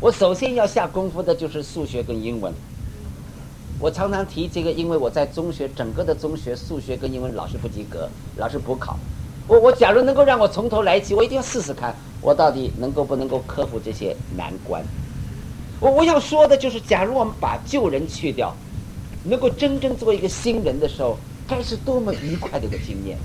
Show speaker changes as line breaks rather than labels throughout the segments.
我首先要下功夫的就是数学跟英文。我常常提这个，因为我在中学，整个的中学数学跟英文老是不及格，老是补考。我假如能够让我从头来起，我一定要试试看，我到底不能够克服这些难关。我要说的就是，假如我们把旧人去掉，能够真正做一个新人的时候，该是多么愉快的一个经验。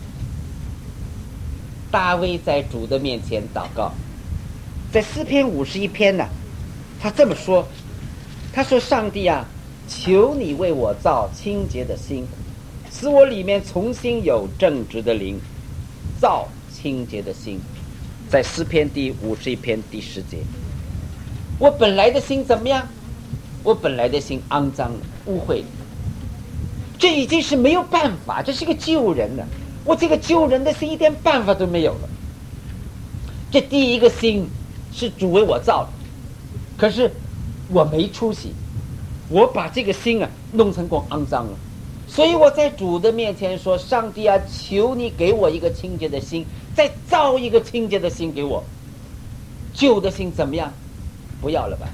大卫在主的面前祷告，在诗篇51篇呢，他这么说，他说：上帝啊，求你为我造清洁的心，使我里面重新有正直的灵，造清洁的心。在诗篇第51篇第10节，我本来的心怎么样？我本来的心肮脏污秽，这已经是没有办法，这是个旧人了。我这个旧人的心一点办法都没有了。这第一个心是主为我造的，可是我没出息，我把这个心啊弄成光肮脏了。所以我在主的面前说：上帝啊，求你给我一个清洁的心，再造一个清洁的心给我。旧的心怎么样？不要了吧。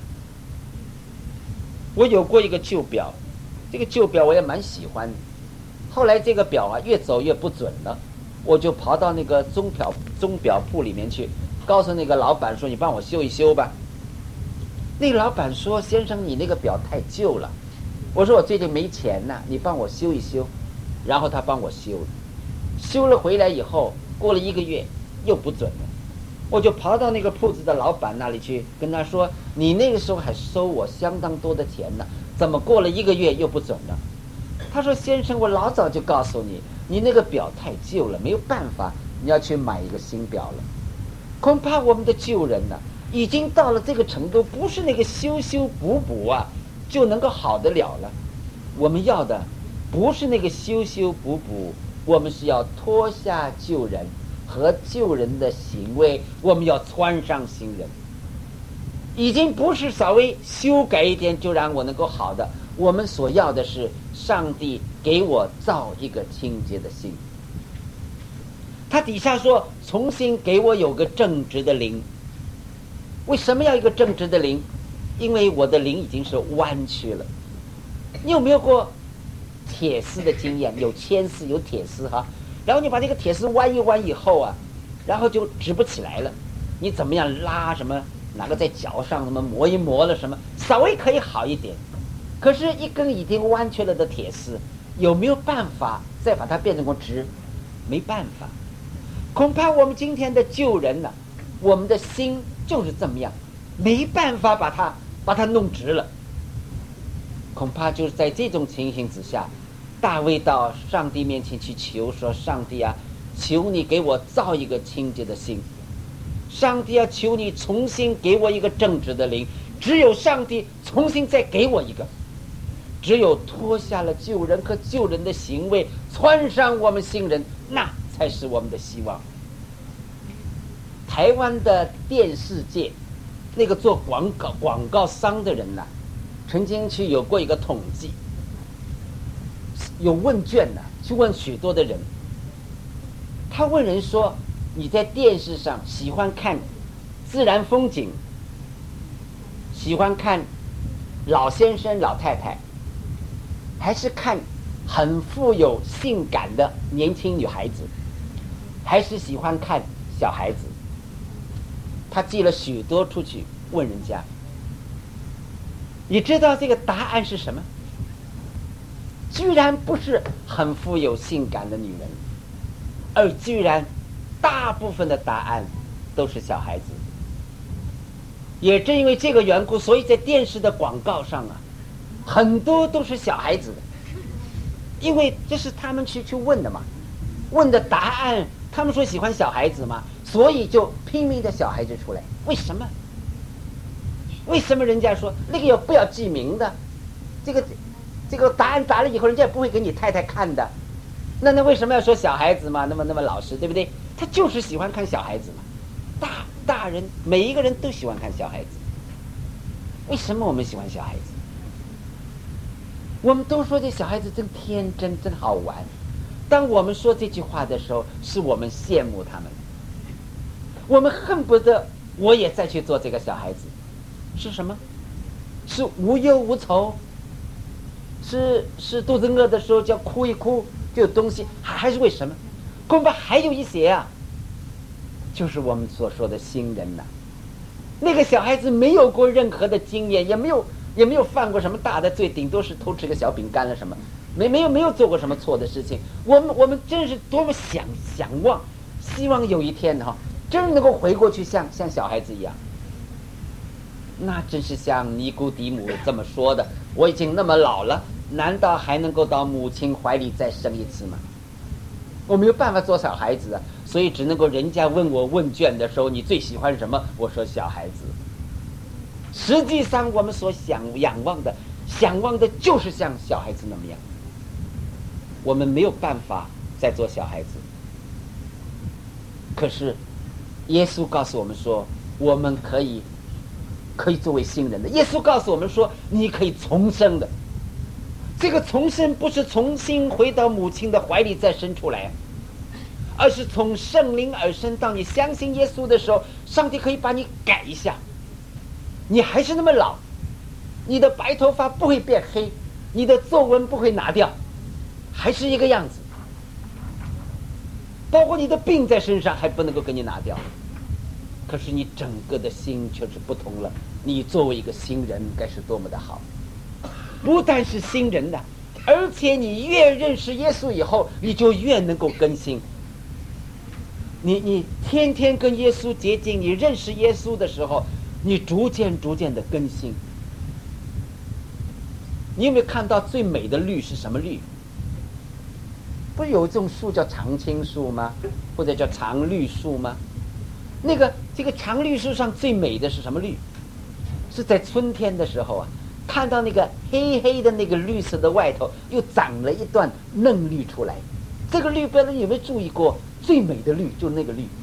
我有过一个旧表，这个旧表我也蛮喜欢的，后来这个表啊越走越不准了，我就跑到那个钟表铺里面去，告诉那个老板说：你帮我修一修吧。那个老板说：先生，你那个表太旧了。我说：我最近没钱呐，你帮我修一修。然后他帮我修了，修了回来以后，过了1个月又不准了。我就跑到那个铺子的老板那里去，跟他说：你那个时候还收我相当多的钱呢，怎么过了1个月又不准了？他说：先生，我老早就告诉你，你那个表太旧了，没有办法，你要去买一个新表了。恐怕我们的旧人呢，已经到了这个程度，不是那个修修补补啊就能够好得了了。我们要的不是那个修修补补，我们是要脱下旧人和旧人的行为，我们要穿上新人。已经不是稍微修改一点就让我能够好的，我们所要的是上帝给我造一个清洁的心。他底下说：重新给我有个正直的灵。为什么要一个正直的灵？因为我的灵已经是弯曲了。你有没有过铁丝的经验？有铅丝有铁丝哈，然后你把这个铁丝弯一弯以后啊，然后就直不起来了。你怎么样拉什么，哪个在脚上什么磨一磨了什么，稍微可以好一点。可是一根已经弯曲了的铁丝，有没有办法再把它变成个直？没办法。恐怕我们今天的旧人呢，我们的心就是这么样，没办法把它弄直了。恐怕就是在这种情形之下，大卫到上帝面前去求说：上帝啊，求你给我造一个清洁的心。上帝啊，求你重新给我一个正直的灵。只有上帝重新再给我一个，只有脱下了旧人和旧人的行为，穿上我们新人，那才是我们的希望。台湾的电视界那个做广告商的人呢，曾经去有过一个统计，有问卷呢，去问许多的人。他问人说：你在电视上喜欢看自然风景，喜欢看老先生老太太，还是看很富有性感的年轻女孩子，还是喜欢看小孩子？他寄了许多出去问人家。你知道这个答案是什么？居然不是很富有性感的女人，而居然大部分的答案都是小孩子。也正因为这个缘故，所以在电视的广告上啊，很多都是小孩子的，因为这是他们去问的嘛，问的答案，他们说喜欢小孩子嘛，所以就拼命的小孩子出来。为什么？为什么人家说那个不要记名的，这个答案答了以后，人家也不会给你太太看的。那为什么要说小孩子嘛？那么老实，对不对？他就是喜欢看小孩子嘛。大人每一个人都喜欢看小孩子。为什么我们喜欢小孩子？我们都说这小孩子真天真，真好玩。当我们说这句话的时候，是我们羡慕他们，我们恨不得我也再去做这个小孩子。 是什么？是无忧无愁，是肚子饿的时候就要哭一哭就有东西，还是为什么？恐怕还有一些啊，就是我们所说的新人呐。那个小孩子没有过任何的经验，也没有犯过什么大的罪，顶多是偷吃个小饼干了什么，没有做过什么错的事情。我们真是多么想望，希望有一天哈，真能够回过去像小孩子一样。那真是像尼古底母这么说的，我已经那么老了，难道还能够到母亲怀里再生一次吗？我没有办法做小孩子啊，所以只能够人家问我问卷的时候，你最喜欢什么？我说小孩子。实际上我们所想望的就是像小孩子那么样。我们没有办法再做小孩子。可是耶稣告诉我们说，我们可以作为新人的。耶稣告诉我们说，你可以重生的。这个重生不是重新回到母亲的怀里再生出来，而是从圣灵而生。当你相信耶稣的时候，上帝可以把你改一下，你还是那么老，你的白头发不会变黑，你的皱纹不会拿掉，还是一个样子，包括你的病在身上还不能够给你拿掉，可是你整个的心却是不同了。你作为一个新人该是多么的好，不但是新人的，而且你越认识耶稣以后，你就越能够更新。你天天跟耶稣接近，你认识耶稣的时候，你逐渐的更新。你有没有看到最美的绿是什么绿？不是有一种树叫常青树吗？或者叫常绿树吗？这个常绿树上最美的是什么绿？是在春天的时候啊，看到那个黑黑的那个绿色的外头又长了一段嫩绿出来。这个绿不知道你有没有注意过，最美的绿就是那个绿。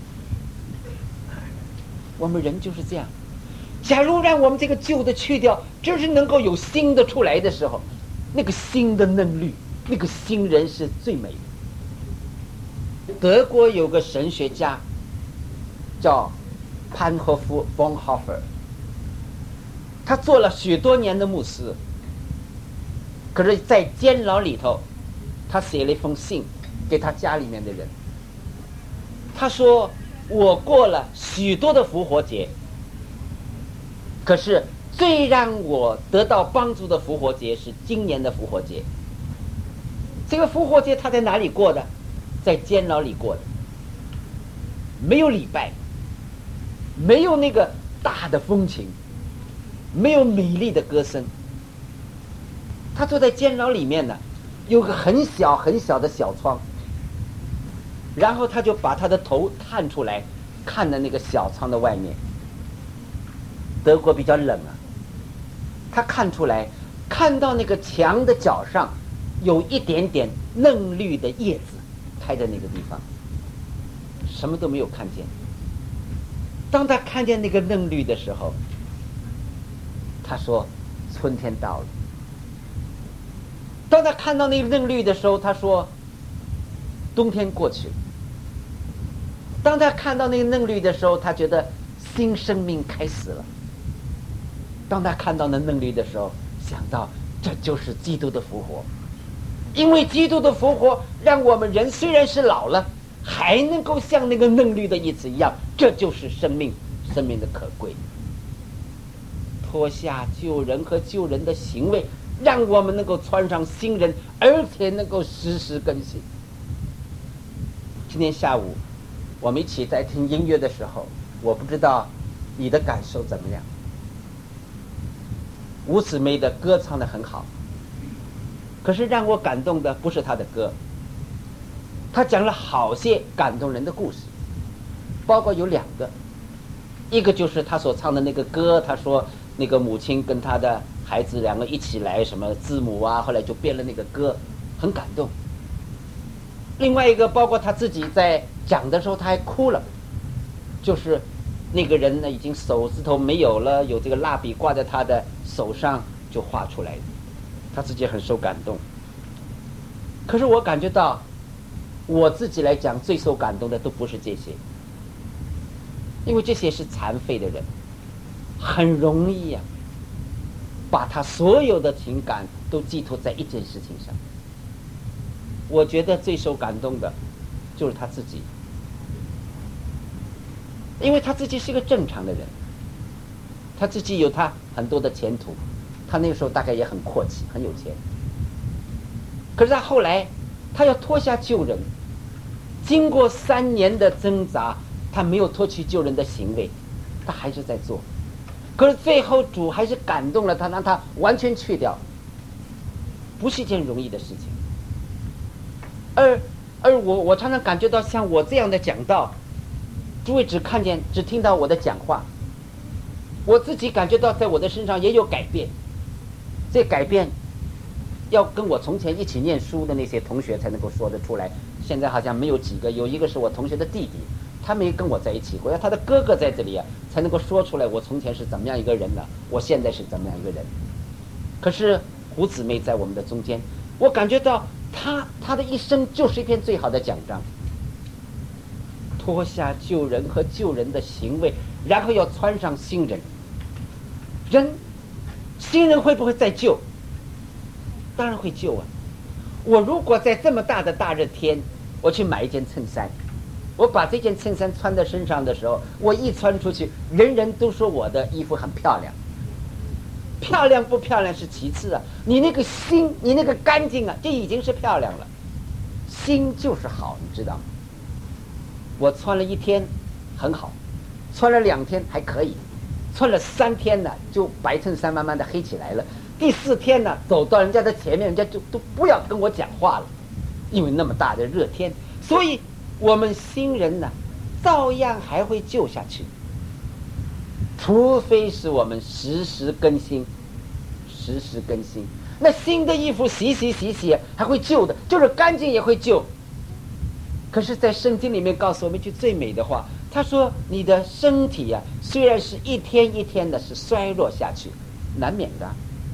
我们人就是这样，假如让我们这个旧的去掉，真是能够有新的出来的时候，那个新的嫩绿，那个新人是最美的。德国有个神学家叫潘霍夫 Bonhoeffer， 他做了许多年的牧师，可是在监牢里头，他写了一封信给他家里面的人。他说，我过了许多的复活节，可是最让我得到帮助的复活节是今年的复活节。这个复活节他在哪里过的？在监牢里过的，没有礼拜，没有那个大的风情，没有美丽的歌声。他坐在监牢里面呢，有个很小的小窗，然后他就把他的头探出来，看着那个小窗的外面。德国比较冷啊，他看出来，看到那个墙的角上有一点点嫩绿的叶子开在那个地方，什么都没有看见。当他看见那个嫩绿的时候，他说春天到了。当他看到那个嫩绿的时候，他说冬天过去了。当他看到那个嫩绿的时候，他觉得新生命开始了。当他看到那嫩绿的时候，想到这就是基督的复活。因为基督的复活让我们人虽然是老了，还能够像那个嫩绿的叶子一样，这就是生命的可贵。脱下旧人和旧人的行为，让我们能够穿上新人，而且能够时时更新。今天下午我们一起在听音乐的时候，我不知道你的感受怎么样。吴姊妹的歌唱得很好，可是让我感动的不是她的歌，她讲了好些感动人的故事，包括有2个，一个就是她所唱的那个歌，她说那个母亲跟她的孩子2个一起来什么字母啊，后来就编了那个歌，很感动。另外一个包括她自己在讲的时候她还哭了，就是那个人呢已经手指头没有了，有这个蜡笔挂在他的手上就画出来的，他自己很受感动。可是我感觉到我自己来讲最受感动的都不是这些，因为这些是残废的人， 很容易呀，把他所有的情感都寄托在一件事情上。我觉得最受感动的就是他自己，因为他自己是个正常的人，他自己有他很多的前途，他那个时候大概也很阔气，很有钱。可是他后来他要脱下救人，经过3年的挣扎，他没有脱去救人的行为，他还是在做。可是最后主还是感动了他，让他完全去掉，不是一件容易的事情。而我常常感觉到，像我这样的讲道，诸位只听到我的讲话，我自己感觉到在我的身上也有改变。这改变要跟我从前一起念书的那些同学才能够说得出来，现在好像没有几个，有一个是我同学的弟弟，他没跟我在一起过，要他的哥哥在这里才能够说出来我从前是怎么样一个人呢，我现在是怎么样一个人。可是胡姊妹在我们的中间，我感觉到他的一生就是一篇最好的奖章，脱下救人和救人的行为，然后要穿上新人。新人会不会再救？当然会救啊！我如果在这么大的大热天，我去买一件衬衫，我把这件衬衫穿在身上的时候，我一穿出去，人人都说我的衣服很漂亮。漂亮不漂亮是其次啊，你那个心，你那个干净啊，这已经是漂亮了。心就是好，你知道吗？我穿了1天很好，穿了2天还可以，穿了3天呢，就白衬衫慢慢的黑起来了。第4天呢，走到人家的前面，人家就都不要跟我讲话了，因为那么大的热天。所以我们新人呢，照样还会救下去，除非是我们时时更新。那新的衣服洗还会旧的，就是干净也会旧。可是在圣经里面告诉我们一句最美的话，他说你的身体啊，虽然是一天一天的是衰落下去，难免的。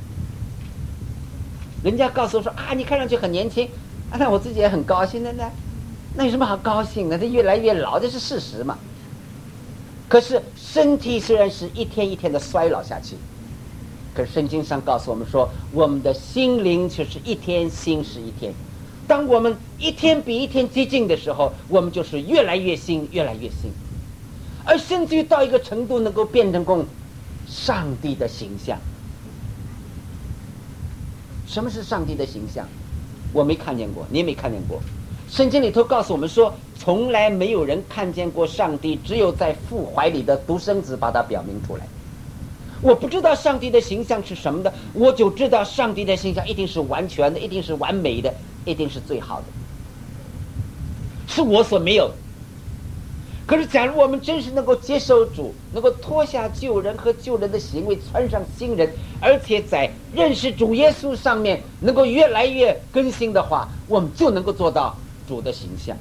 人家告诉我说啊，你看上去很年轻啊，那我自己也很高兴的呢。那有什么好高兴的？他越来越老，这是事实嘛。可是身体虽然是一天一天的衰老下去，可是圣经上告诉我们说，我们的心灵却是一天新是一天。当我们一天比一天接近的时候，我们就是越来越新，越来越新，而甚至于到一个程度，能够变成上帝的形象。什么是上帝的形象？我没看见过，你也没看见过。圣经里头告诉我们说，从来没有人看见过上帝，只有在父怀里的独生子把它表明出来。我不知道上帝的形象是什么的，我就知道上帝的形象一定是完全的，一定是完美的，一定是最好的，是我所没有的。可是假如我们真是能够接受主，能够脱下救人和救人的行为，穿上新人，而且在认识主耶稣上面能够越来越更新的话，我们就能够做到主的形象。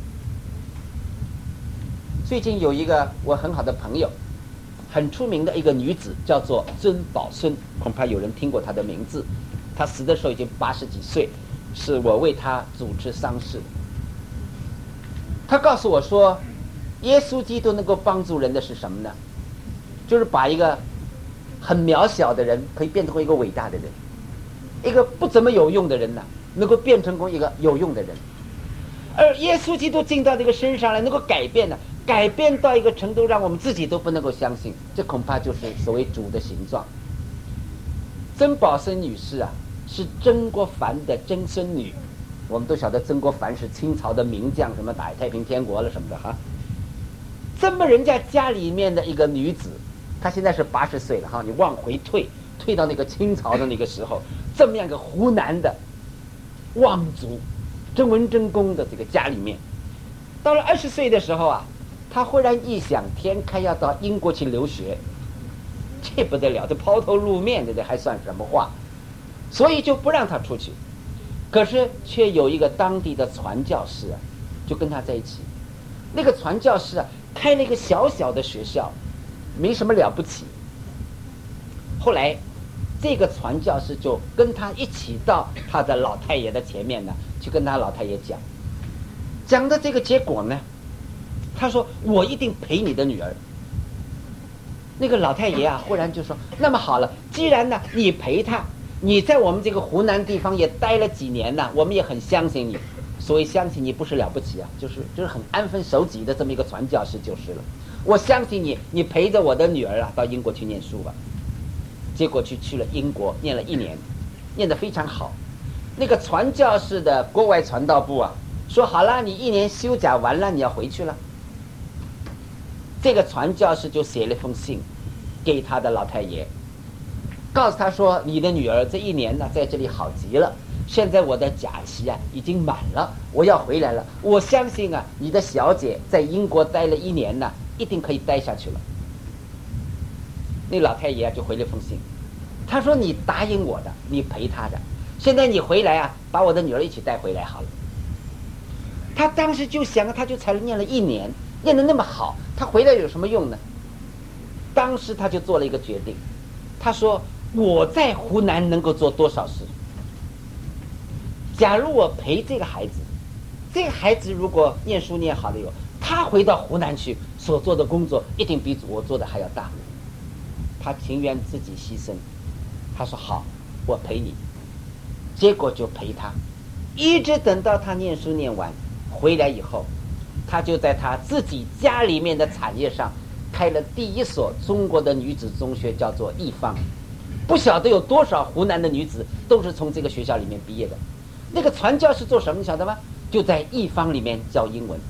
最近有一个我很好的朋友，很出名的一个女子，叫做曾宝孙，恐怕有人听过她的名字。她死的时候已经80几岁，是我为她主持丧事。她告诉我说，耶稣基督能够帮助人的是什么呢？就是把一个很渺小的人可以变成一个伟大的人，一个不怎么有用的人呢，能够变成一个有用的人。而耶稣基督进到这个身上来，能够改变呢，改变到一个程度，让我们自己都不能够相信，这恐怕就是所谓主的形状。曾宝生女士啊，是曾国藩的曾孙女。我们都晓得曾国藩是清朝的名将，什么打太平天国了什么的哈。这么人家家里面的一个女子，她现在是80岁了哈，你往回退到那个清朝的那个时候，这么样一个湖南的望族曾文正公的这个家里面，到了20岁的时候啊，他忽然异想天开，要到英国去留学，这不得了，这抛头露面的，这还算什么话？所以就不让他出去。可是却有一个当地的传教士啊，就跟他在一起。那个传教士啊，开了一个小小的学校，没什么了不起。后来这个传教士就跟他一起到他的老太爷的前面呢，去跟他老太爷讲的这个结果呢，他说我一定陪你的女儿。 那个老太爷啊，忽然就说：“那么好了，既然呢你陪他，你在我们这个湖南地方也待了几年呢，我们也很相信你。所以相信你不是了不起啊，就是很安分守己的这么一个传教士就是了。我相信你，你陪着我的女儿啊到英国去念书吧。”结果去了英国，念了1年，念得非常好。那个传教士的国外传道部啊，说好了，你1年休假完了，你要回去了。这个传教士就写了一封信给他的老太爷，告诉他说：“你的女儿这1年呢，在这里好极了。现在我的假期啊已经满了，我要回来了。我相信啊，你的小姐在英国待了1年呢，一定可以待下去了。”那老太爷啊就回了封信，他说：“你答应我的，你陪她的，现在你回来啊，把我的女儿一起带回来好了。”他当时就想，他就才念了1年，念得那么好，他回来有什么用呢？当时他就做了一个决定，他说：“我在湖南能够做多少事？假如我陪这个孩子，这个孩子如果念书念好了以后，他回到湖南去所做的工作，一定比我做的还要大。”他情愿自己牺牲，他说：“好，我陪你。”结果就陪他，一直等到他念书念完回来以后，他就在他自己家里面的产业上开了第1所中国的女子中学，叫做义芳。不晓得有多少湖南的女子都是从这个学校里面毕业的。那个传教士做什么你晓得吗？就在义芳里面教英文。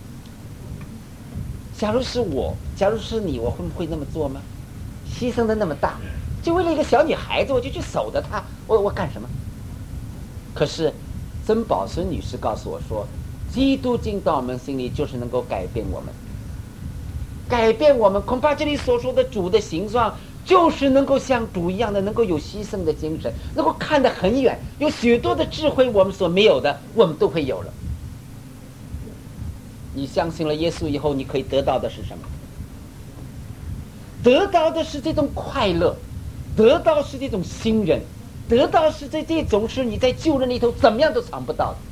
假如是我，假如是你，我会不会那么做吗？牺牲的那么大，就为了一个小女孩子，我就去守着她，我干什么？可是曾宝孙女士告诉我说，基督进到我们心里，就是能够改变我们，改变我们。恐怕这里所说的主的形状，就是能够像主一样的，能够有牺牲的精神，能够看得很远，有许多的智慧我们所没有的，我们都会有了。你相信了耶稣以后，你可以得到的是什么？得到的是这种快乐，得到是这种信任，得到是这种是你在救人里头怎么样都尝不到的。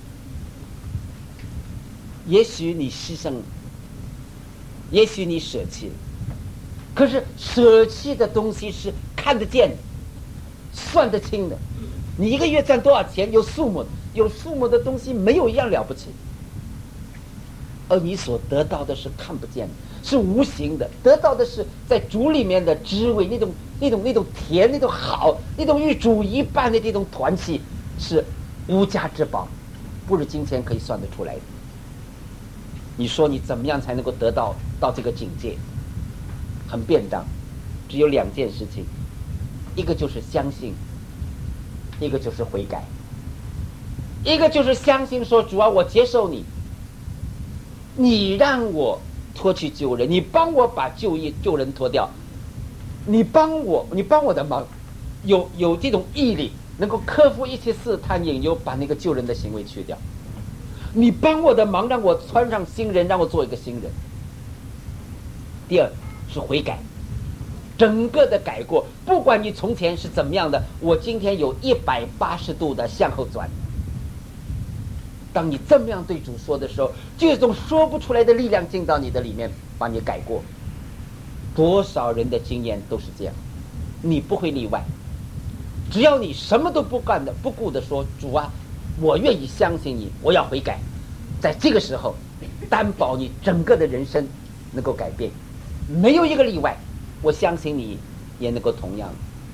也许你牺牲了，也许你舍弃了，可是舍弃的东西是看得见的，算得清的。你1个月赚多少钱有数目的，有数目的东西没有一样了不起。而你所得到的是看不见的，是无形的，得到的是在主里面的滋味，那种甜，那种好，那种与主一半的这种团契，是无价之宝，不是金钱可以算得出来的。你说你怎么样才能够得到这个境界？很便当，只有2件事情，一个就是相信，一个就是悔改。一个就是相信说，主啊，我接受你，你让我脱去旧人，你帮我把旧人脱掉，你帮我的忙，有这种毅力，能够克服一切试探引诱，把那个旧人的行为去掉。你帮我的忙，让我穿上新人，让我做一个新人。第二是悔改，整个的改过，不管你从前是怎么样的，我今天有180度的向后转。当你这么样对主说的时候，就有一种说不出来的力量进到你的里面，把你改过。多少人的经验都是这样，你不会例外。只要你什么都不顾的说，主啊，我愿意相信你，我要悔改，在这个时候担保你整个的人生能够改变，没有一个例外。我相信你也能够同样。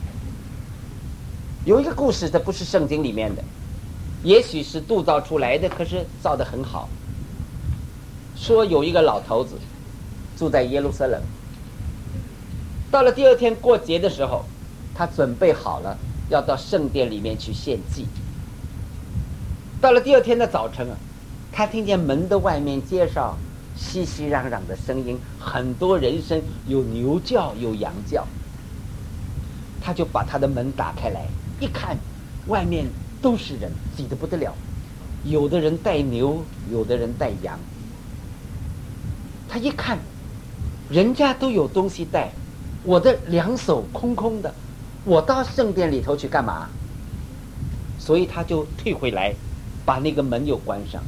有一个故事，这不是圣经里面的，也许是杜造出来的，可是造得很好。说有一个老头子住在耶路撒冷，到了第2天过节的时候，他准备好了要到圣殿里面去献祭。到了第2天的早晨啊，他听见门的外面街上熙熙攘攘的声音，很多人声，有牛叫有羊叫。他就把他的门打开来，一看外面都是人，挤得不得了，有的人带牛，有的人带羊。他一看人家都有东西带，我的2手空空的，我到圣殿里头去干嘛？所以他就退回来，把那个门又关上。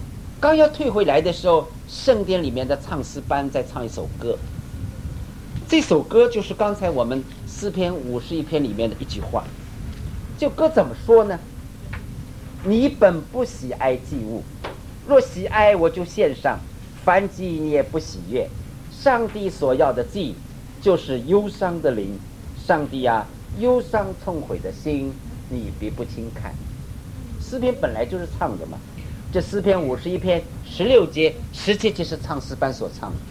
刚要退回来的时候，圣殿里面的唱诗班在唱一首歌，这这首歌就是刚才我们诗篇51篇里面的一句话。这歌怎么说呢？你本不喜爱祭物，若喜爱我就献上，凡祭你也不喜悦。上帝所要的祭就是忧伤的灵，上帝啊，忧伤痛悔的心你别不轻看。诗篇本来就是唱的嘛，这诗篇51篇16节17节是唱诗班所唱的。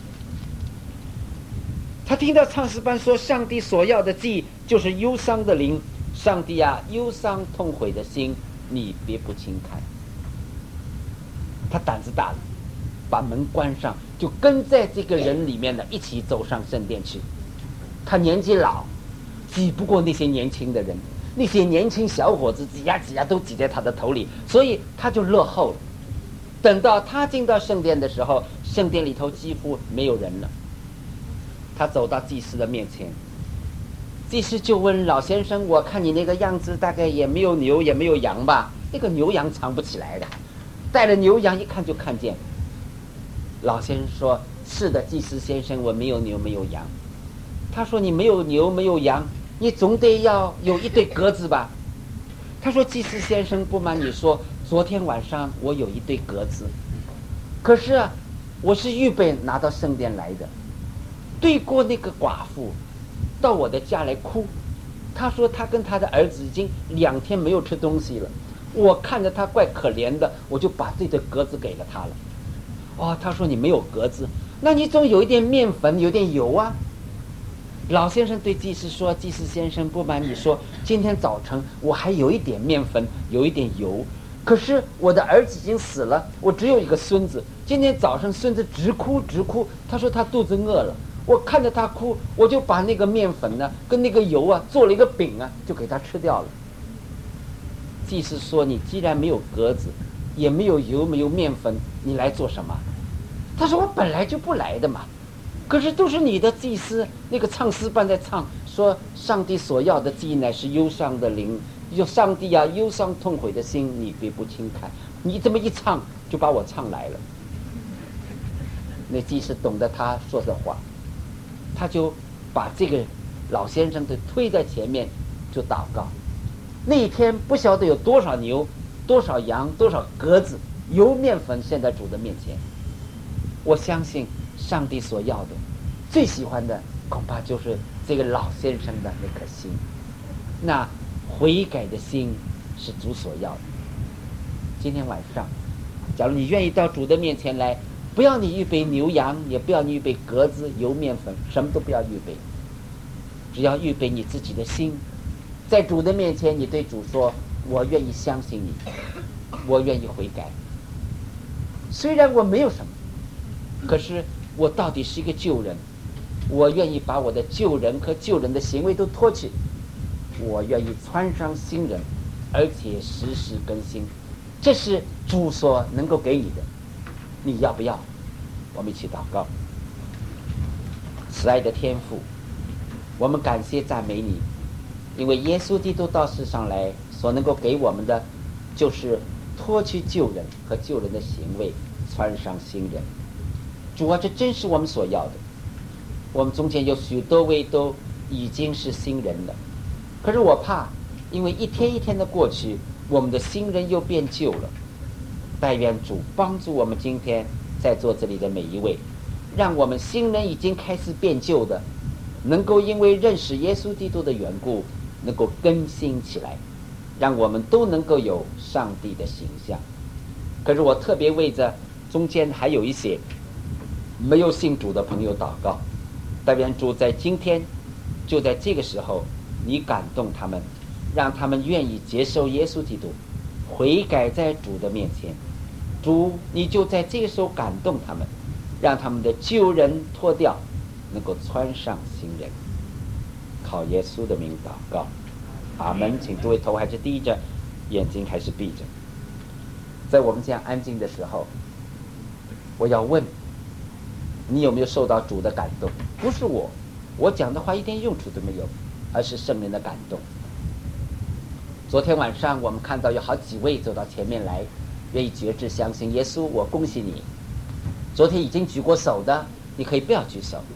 他听到唱诗班说上帝所要的祭就是忧伤的灵，上帝啊，忧伤痛悔的心你别不轻看。他胆子大了，把门关上，就跟在这个人里面呢一起走上圣殿去。他年纪老，挤不过那些年轻的人，那些年轻小伙子挤呀挤呀都挤在他的头里，所以他就落后了。等到他进到圣殿的时候，圣殿里头几乎没有人了。他走到祭司的面前，祭司就问老先生，我看你那个样子大概也没有牛也没有羊吧？那个牛羊藏不起来的，带了牛羊一看就看见。老先生说，是的，祭司先生，我没有牛没有羊。他说，你没有牛没有羊，你总得要有一对鸽子吧？他说，祭司先生，不瞒你说，昨天晚上我有一对鸽子，可是啊，我是预备拿到圣殿来的。对过那个寡妇到我的家来哭，他说他跟他的儿子已经2天没有吃东西了，我看着他怪可怜的，我就把这对鸽子给了他了。哦，他说你没有鸽子，那你总有一点面粉有点油啊。老先生对祭司说，祭司先生，不瞒你说，今天早晨我还有一点面粉有一点油，可是我的儿子已经死了，我只有一个孙子，今天早上孙子直哭，他说他肚子饿了，我看着他哭，我就把那个面粉呢跟那个油啊做了一个饼啊，就给他吃掉了。祭司说，你既然没有鸽子，也没有油没有面粉，你来做什么？他说，我本来就不来的嘛，可是都是你的祭司那个唱诗班在唱，说上帝所要的祭乃是忧伤的灵，就上帝啊，忧伤痛悔的心你别不轻看。你这么一唱就把我唱来了。那祭司懂得他说的话，他就把这个老先生就推在前面就祷告。那一天不晓得有多少牛多少羊多少鸽子油面粉现在主的面前。我相信上帝所要的最喜欢的恐怕就是这个老先生的那颗心，那悔改的心是主所要的。今天晚上假如你愿意到主的面前来，不要你预备牛羊，也不要你预备鸽子油面粉，什么都不要预备，只要预备你自己的心，在主的面前你对主说，我愿意相信你，我愿意悔改。虽然我没有什么，可是我到底是一个旧人，我愿意把我的旧人和旧人的行为都脱去，我愿意穿上新人，而且时时更新。这是主所能够给你的，你要不要？我们一起祷告。慈爱的天父，我们感谢赞美你，因为耶稣基督到世上来所能够给我们的就是脱去旧人和旧人的行为，穿上新人。主啊，这真是我们所要的。我们中间有许多位都已经是新人了，可是我怕因为一天一天的过去，我们的新人又变旧了。但愿主帮助我们今天在座这里的每一位，让我们新人已经开始变旧的能够因为认识耶稣基督的缘故能够更新起来，让我们都能够有上帝的形象。可是我特别为着中间还有一些没有信主的朋友祷告，但愿主在今天就在这个时候你感动他们，让他们愿意接受耶稣基督，悔改在主的面前。主你就在这个时候感动他们，让他们的旧人脱掉，能够穿上新人。靠耶稣的名祷告，阿门。请诸位头还是低着，眼睛还是闭着。在我们这样安静的时候，我要问你有没有受到主的感动？不是我讲的话一点用处都没有，而是圣灵的感动。昨天晚上我们看到有好几位走到前面来，愿意决志相信耶稣，我恭喜你。昨天已经举过手的你可以不要举手，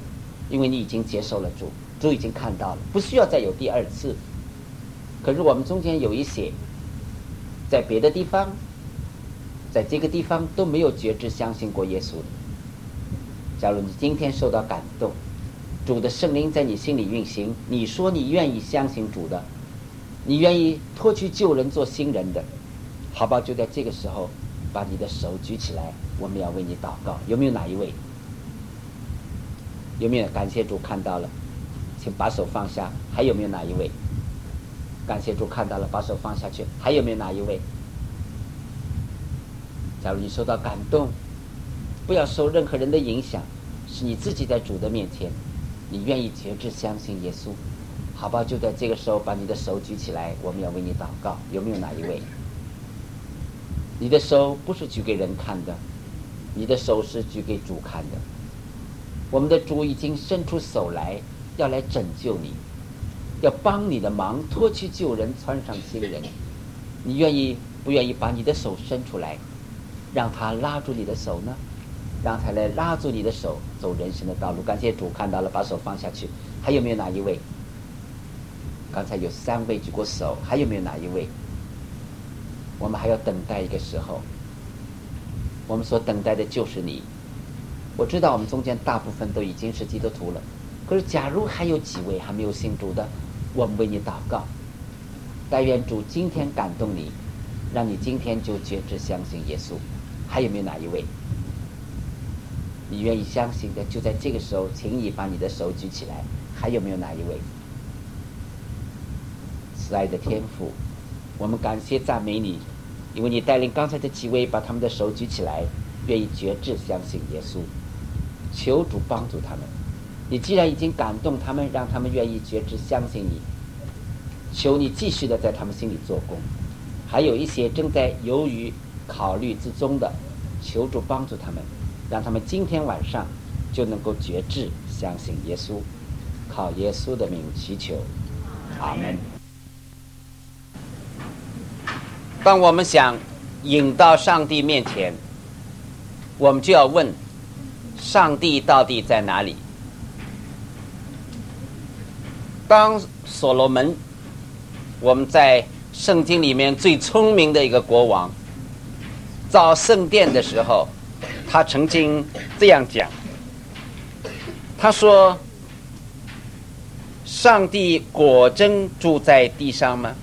因为你已经接受了主，主已经看到了，不需要再有第二次。可是我们中间有一些在别的地方，在这个地方都没有觉知相信过耶稣的。假如你今天受到感动，主的圣灵在你心里运行，你说你愿意相信主的，你愿意脱去旧人做新人的，好吧，就在这个时候把你的手举起来，我们要为你祷告。有没有哪一位？有没有？感谢主看到了，请把手放下。还有没有哪一位？感谢主看到了，把手放下去。还有没有哪一位？假如你受到感动，不要受任何人的影响，是你自己在主的面前，你愿意决志相信耶稣，好吧，就在这个时候把你的手举起来，我们要为你祷告。有没有哪一位？你的手不是举给人看的，你的手是举给主看的。我们的主已经伸出手来，要来拯救你，要帮你的忙，脱去旧人，穿上新人。你愿意不愿意把你的手伸出来，让他拉住你的手呢？让他来拉住你的手，走人生的道路。感谢主看到了，把手放下去。还有没有哪一位？刚才有3位举过手，还有没有哪一位？我们还要等待一个时候，我们所等待的就是你。我知道我们中间大部分都已经是基督徒了，可是假如还有几位还没有信主的，我们为你祷告。但愿主今天感动你，让你今天就决志相信耶稣。还有没有哪一位？你愿意相信的，就在这个时候，请你把你的手举起来。还有没有哪一位？慈爱的天父，我们感谢赞美你，因为你带领刚才的几位把他们的手举起来，愿意决志相信耶稣。求主帮助他们，你既然已经感动他们，让他们愿意决志相信你，求你继续的在他们心里做工。还有一些正在犹豫考虑之中的，求主帮助他们，让他们今天晚上就能够决志相信耶稣。靠耶稣的名祈求，阿门。当我们想引到上帝面前，我们就要问上帝到底在哪里？当所罗门，我们在圣经里面最聪明的一个国王，造圣殿的时候，他曾经这样讲，他说，上帝果真住在地上吗？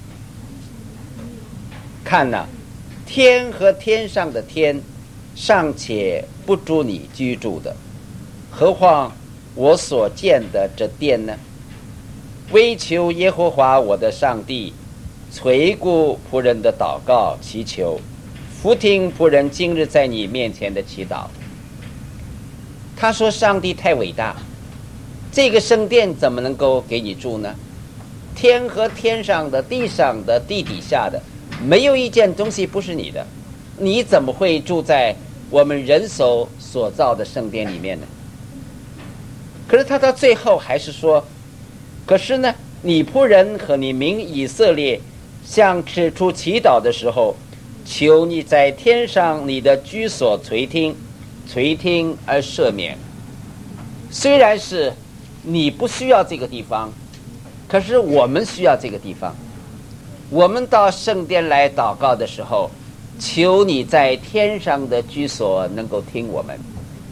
看哪，天和天上的天尚且不足你居住的，何况我所建的这殿呢？唯求耶和华我的上帝垂顾仆人的祷告祈求，俯听仆人今日在你面前的祈祷。他说上帝太伟大，这个圣殿怎么能够给你住呢？天和天上的，地上的，地底下的，没有一件东西不是你的，你怎么会住在我们人手所造的圣殿里面呢？可是他到最后还是说，可是呢，你仆人和你民以色列向此处祈祷的时候，求你在天上你的居所垂听，垂听而赦免。虽然是你不需要这个地方，可是我们需要这个地方。我们到圣殿来祷告的时候，求你在天上的居所能够听我们。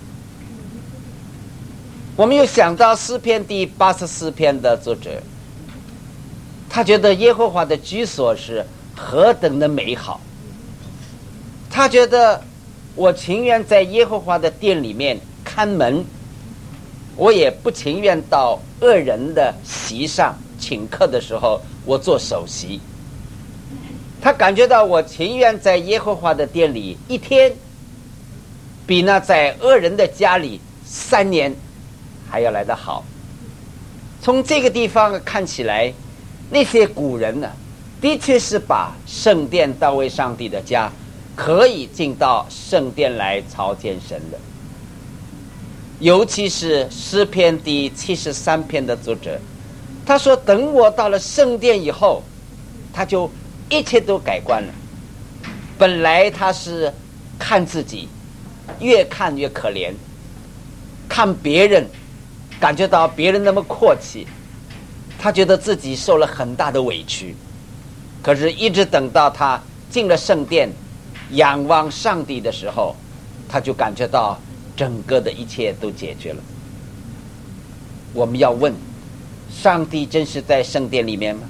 我们又想到诗篇第84篇的作者，他觉得耶和华的居所是何等的美好，他觉得我情愿在耶和华的殿里面看门，我也不情愿到恶人的席上请客的时候我做首席。他感觉到我情愿在耶和华的殿里一天，比那在恶人的家里3年还要来得好。从这个地方看起来，那些古人呢，的确是把圣殿当为上帝的家，可以进到圣殿来朝见神的。尤其是诗篇第73篇的作者，他说等我到了圣殿以后，他就一切都改观了。本来他是看自己，越看越可怜，看别人感觉到别人那么阔气，他觉得自己受了很大的委屈。可是一直等到他进了圣殿，仰望上帝的时候，他就感觉到整个的一切都解决了。我们要问，上帝真是在圣殿里面吗？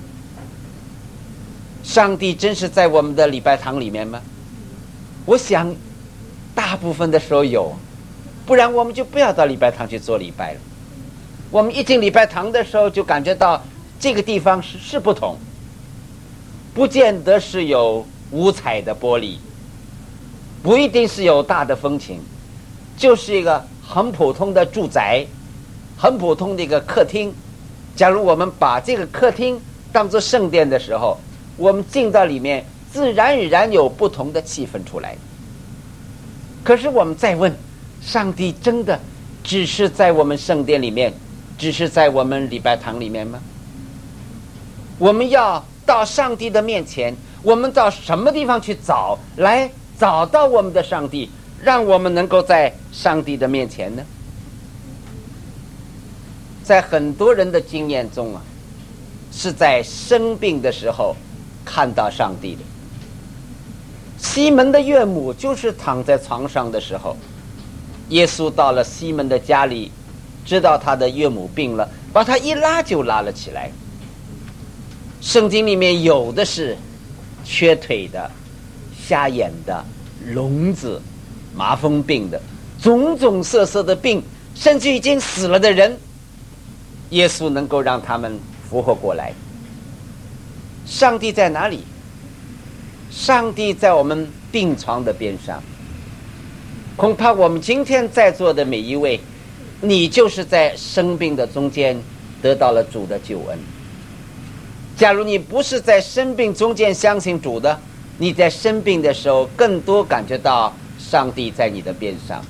上帝真是在我们的礼拜堂里面吗？我想大部分的时候有，不然我们就不要到礼拜堂去做礼拜了。我们一进礼拜堂的时候就感觉到这个地方是不同，不见得是有五彩的玻璃，不一定是有大的风情，就是一个很普通的住宅，很普通的一个客厅。假如我们把这个客厅当作圣殿的时候，我们进到里面自然而然有不同的气氛出来。可是我们再问，上帝真的只是在我们圣殿里面，只是在我们礼拜堂里面吗？我们要到上帝的面前，我们到什么地方去找，来找到我们的上帝，让我们能够在上帝的面前呢？在很多人的经验中啊，是在生病的时候看到上帝的。西门的岳母就是躺在床上的时候，耶稣到了西门的家里，知道他的岳母病了，把他一拉就拉了起来。圣经里面有的是缺腿的、瞎眼的、聋子、麻风病的，种种色色的病，甚至已经死了的人，耶稣能够让他们复活过来。上帝在哪里？上帝在我们病床的边上。恐怕我们今天在座的每一位，你就是在生病的中间得到了主的救恩。假如你不是在生病中间相信主的，你在生病的时候更多感觉到上帝在你的边上。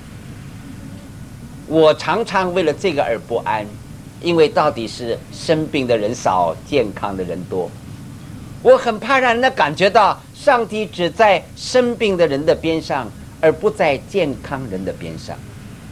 我常常为了这个而不安，因为到底是生病的人少，健康的人多。我很怕让人感觉到上帝只在生病的人的边上，而不在健康人的边上。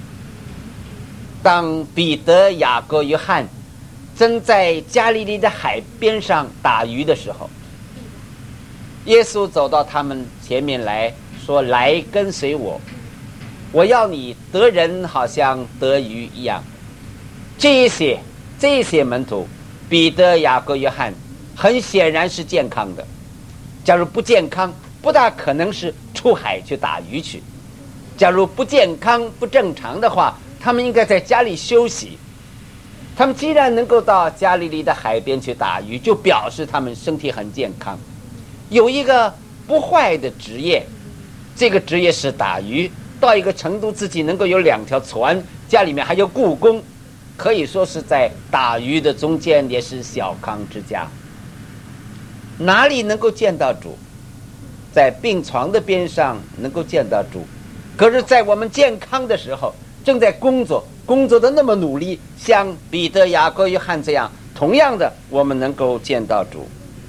当彼得、雅各、约翰正在加利利的海边上打鱼的时候，耶稣走到他们前面来说：“来跟随我，我要你得人好像得鱼一样。”这一些门徒，彼得、雅各、约翰，很显然是健康的。假如不健康，不大可能是出海去打鱼去。假如不健康、不正常的话，他们应该在家里休息。他们既然能够到加利利的海边去打鱼，就表示他们身体很健康，有一个不坏的职业。这个职业是打鱼，到一个程度自己能够有2条船，家里面还有雇工，可以说是在打鱼的中间也是小康之家。哪里能够见到主？在病床的边上能够见到主。可是在我们健康的时候，正在工作的那么努力，像彼得、雅各、约翰这样，同样的我们能够见到主。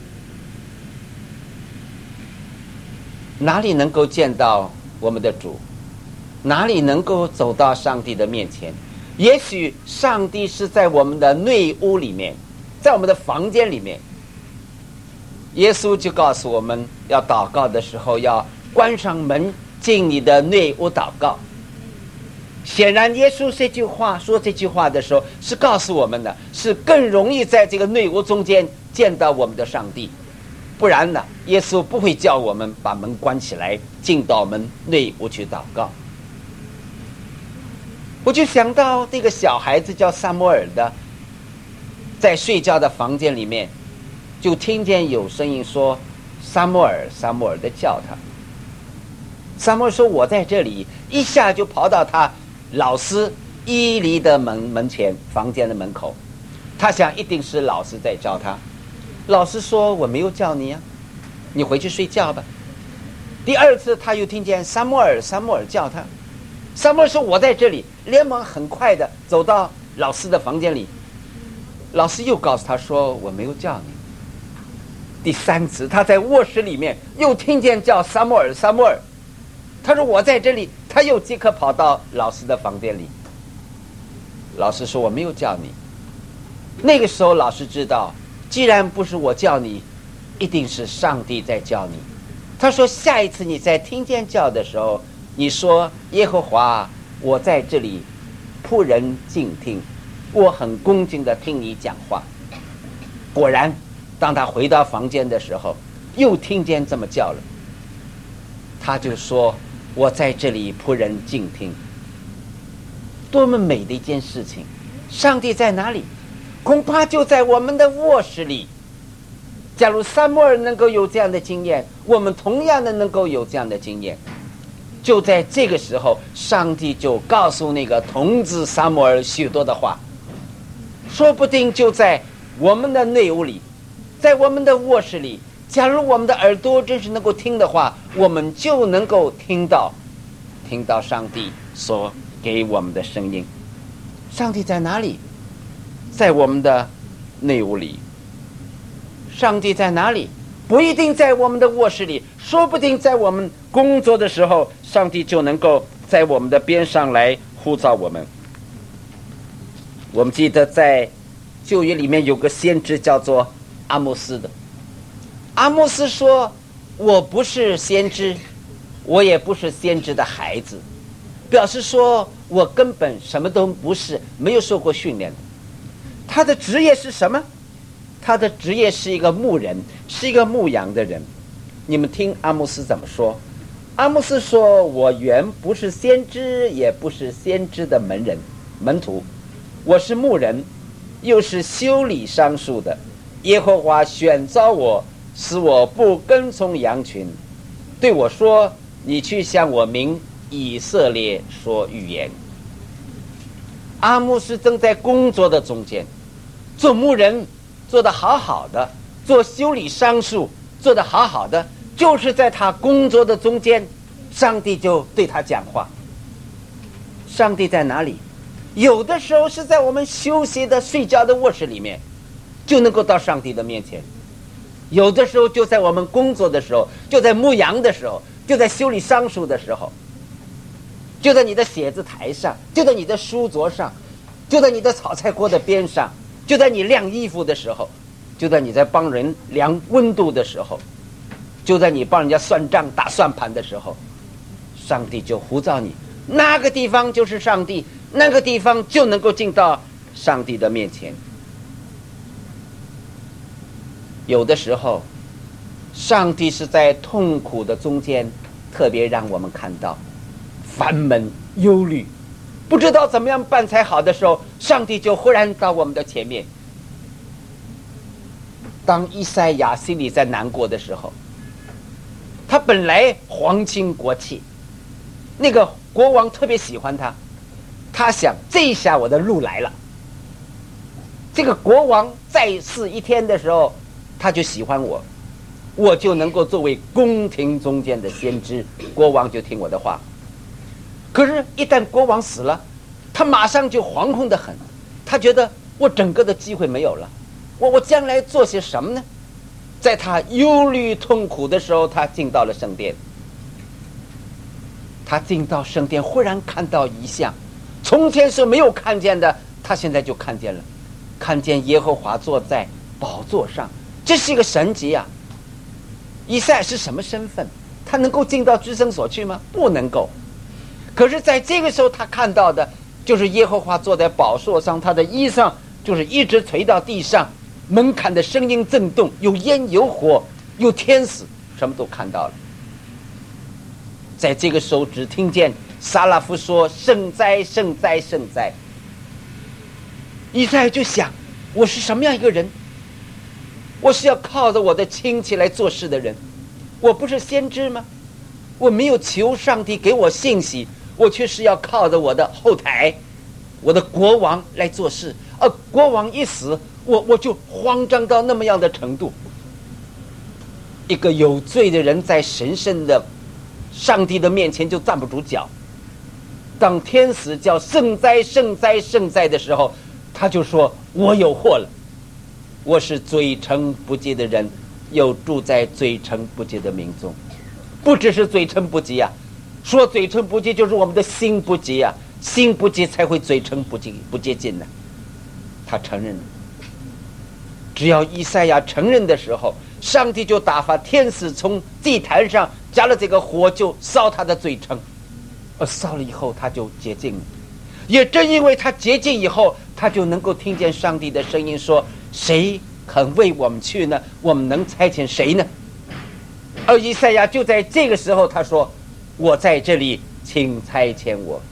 哪里能够见到我们的主？哪里能够走到上帝的面前？也许上帝是在我们的内屋里面，在我们的房间里面。耶稣就告诉我们，要祷告的时候要关上门，进你的内屋祷告。显然耶稣说这句话的时候，是告诉我们的是更容易在这个内屋中间见到我们的上帝。不然呢，耶稣不会叫我们把门关起来，进到门内屋去祷告。我就想到那个小孩子叫撒母耳的，在睡觉的房间里面，就听见有声音说：“撒母耳，撒母耳”的叫他。撒母耳说：“我在这里。”一下就跑到他老师伊犁的门前，房间的门口。他想一定是老师在叫他。老师说：“我没有叫你啊，你回去睡觉吧。”第2次他又听见撒母耳，撒母耳叫他。撒母耳说：“我在这里。”连忙很快的走到老师的房间里。老师又告诉他说：“我没有叫你。”第3次他在卧室里面又听见叫撒母耳，撒母耳。他说：“我在这里。”他又即刻跑到老师的房间里。 老师说我没有叫你。那个时候老师知道，既然不是我叫你，一定是上帝在叫你。他说下一次你在听见叫的时候，你说耶和华，我在这里仆人静听，我很恭敬地听你讲话。果然当他回到房间的时候，又听见这么叫了，他就说我在这里仆人静听。多么美的一件事情！上帝在哪里？恐怕就在我们的卧室里。假如撒母耳能够有这样的经验，我们同样的能够有这样的经验。就在这个时候，上帝就告诉那个童子撒母耳许多的话，说不定就在我们的内屋里，在我们的卧室里，假如我们的耳朵真是能够听的话，我们就能够听到上帝所给我们的声音。上帝在哪里？在我们的内屋里。上帝在哪里？不一定在我们的卧室里，说不定在我们工作的时候，上帝就能够在我们的边上来呼召我们。我们记得在旧约里面有个先知叫做阿摩斯的。阿摩斯说，我不是先知，我也不是先知的孩子，表示说我根本什么都不是，没有受过训练的。他的职业是什么？他的职业是一个牧人，是一个牧羊的人。你们听阿摩斯怎么说？阿摩斯说，我原不是先知，也不是先知的门徒，我是牧人，又是修理桑树的。耶和华选召我，使我不跟从羊群，对我说，你去向我民以色列说预言。阿摩斯正在工作的中间，做牧人做得好好的，做修理桑树做得好好的，就是在他工作的中间，上帝就对他讲话。上帝在哪里？有的时候是在我们休息的睡觉的卧室里面，就能够到上帝的面前；有的时候就在我们工作的时候，就在牧羊的时候，就在修理桑树的时候，就在你的写字台上，就在你的书桌上，就在你的炒菜锅的边上，就在你晾衣服的时候，就在你在帮人量温度的时候，就在你帮人家算账打算盘的时候，上帝就呼召你，那个地方就是上帝，那个地方就能够进到上帝的面前。有的时候上帝是在痛苦的中间特别让我们看到烦闷忧虑，不知道怎么样办才好的时候，上帝就忽然到我们的前面。当以赛亚心里在难过的时候，他本来皇亲国戚，那个国王特别喜欢他，他想这一下我的路来了。这个国王在世一天的时候，他就喜欢我，我就能够作为宫廷中间的先知，国王就听我的话。可是一旦国王死了，他马上就惶恐得很，他觉得我整个的机会没有了，我将来做些什么呢？在他忧虑痛苦的时候，他进到了圣殿。他进到圣殿，忽然看到异象，从前是没有看见的，他现在就看见了，看见耶和华坐在宝座上，这是一个神迹啊！以赛亚是什么身份？他能够进到至圣所去吗？不能够。可是在这个时候，他看到的就是耶和华坐在宝座上，他的衣裳就是一直垂到地上，门槛的声音震动，有烟有火有天使，什么都看到了。在这个时候，只听见撒拉夫说：“圣哉，圣哉，圣哉！”以赛亚就想，我是什么样一个人？我是要靠着我的亲戚来做事的人，我不是先知吗？我没有求上帝给我信息，我却是要靠着我的后台，我的国王来做事。而国王一死，我就慌张到那么样的程度。一个有罪的人在神圣的上帝的面前就站不住脚。当天使叫圣哉圣哉圣哉的时候，他就说：“我有祸了，我是嘴诚不洁的人，又住在嘴诚不洁的民中。”不只是嘴诚不洁啊，说嘴诚不洁就是我们的心不洁啊。 心不洁才会嘴唇不洁净呢。他承认了，只要以赛亚承认的时候，上帝就打发天使从祭坛上加了这个火，就烧他的嘴唇，而烧了以后他就洁净了。也正因为他洁净以后，他就能够听见上帝的声音说，谁肯为我们去呢？我们能差遣谁呢？而以赛亚就在这个时候他说，我在这里，请差遣我。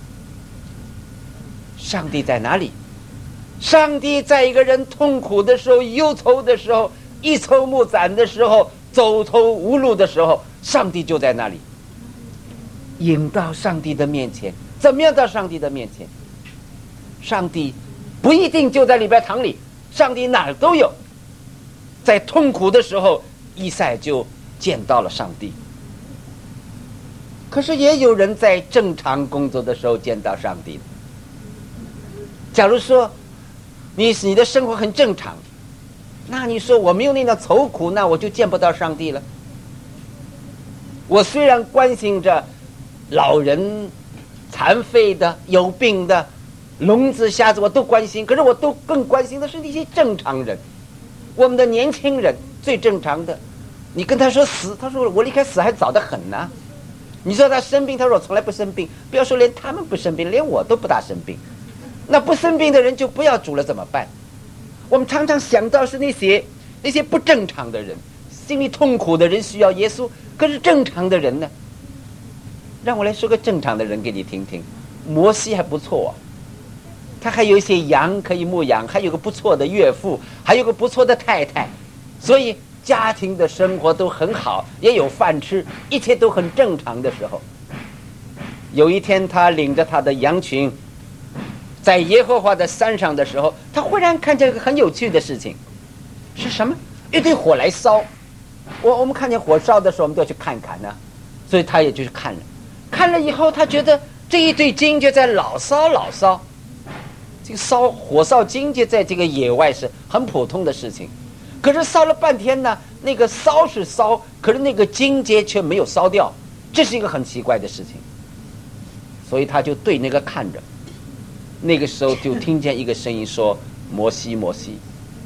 上帝在哪里？上帝在一个人痛苦的时候，忧愁的时候，一筹莫展的时候，走投无路的时候，上帝就在那里。引到上帝的面前。怎么样到上帝的面前？上帝不一定就在礼拜堂里，上帝哪儿都有。在痛苦的时候，以赛就见到了上帝。可是也有人在正常工作的时候见到上帝。假如说你的生活很正常，那你说我没有那样愁苦，那我就见不到上帝了。我虽然关心着老人、残废的、有病的、聋子、瞎子，我都关心，可是我都更关心的是那些正常人，我们的年轻人最正常的。你跟他说死，他说我离开死还早得很呢。你说他生病，他说我从来不生病。不要说连他们不生病，连我都不大生病。那不生病的人就不要主了，怎么办？我们常常想到是那些不正常的人，心里痛苦的人需要耶稣。可是正常的人呢？让我来说个正常的人给你听听。摩西还不错，他还有一些羊可以牧养，还有个不错的岳父，还有个不错的太太，所以家庭的生活都很好，也有饭吃，一切都很正常的时候，有一天他领着他的羊群在耶和华的山上的时候，他忽然看见一个很有趣的事情。是什么？一堆火来烧。我们看见火烧的时候，我们都要去看看呢，所以他也就去看了。看了以后，他觉得这一堆荆棘在老烧。这个火烧荆棘在这个野外是很普通的事情，可是烧了半天呢，那个烧是烧，可是那个荆棘却没有烧掉，这是一个很奇怪的事情。所以他就对那个看着。那个时候就听见一个声音说，摩西摩西。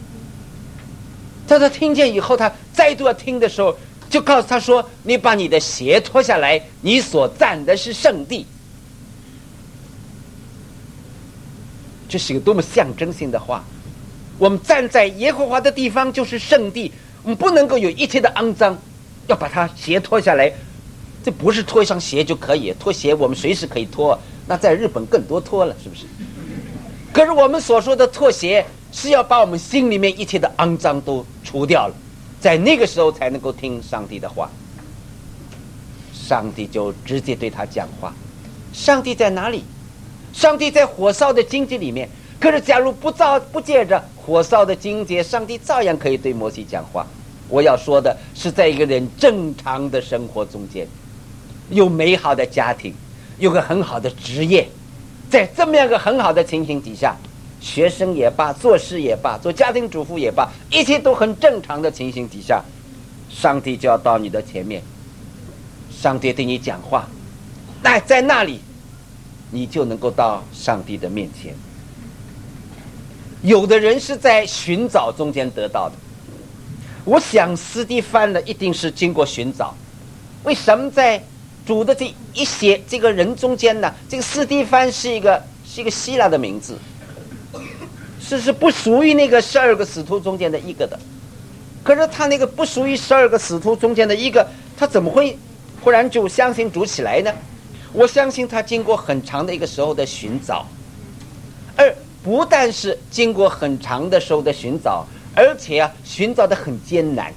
他听见以后，他再度要听的时候，就告诉他说，你把你的鞋脱下来，你所站的是圣地。这是一个多么象征性的话。我们站在耶和华的地方就是圣地，我们不能够有一切的肮脏，要把它鞋脱下来。这不是脱一双鞋就可以，脱鞋我们随时可以脱，那在日本更多脱了，是不是？可是我们所说的脱鞋，是要把我们心里面一切的肮脏都除掉了，在那个时候才能够听上帝的话。上帝就直接对他讲话。上帝在哪里？上帝在火烧的荆棘里面。可是假如不借着火烧的荆棘，上帝照样可以对摩西讲话。我要说的是，在一个人正常的生活中间，有美好的家庭，有个很好的职业，在这么样一个很好的情形底下，学生也罢，做事也罢，做家庭主妇也罢，一切都很正常的情形底下，上帝就要到你的前面，上帝对你讲话，在那里你就能够到上帝的面前。有的人是在寻找中间得到的，我想斯蒂芬呢一定是经过寻找。为什么在主的这一些这个人中间呢？这个斯蒂芬是一个希腊的名字，是不属于那个12个使徒中间的一个的。可是他那个不属于12个使徒中间的一个，他怎么会忽然就相信主起来呢？我相信他经过很长的一个时候的寻找，而不但是经过很长的时候的寻找，而且寻找的很艰难。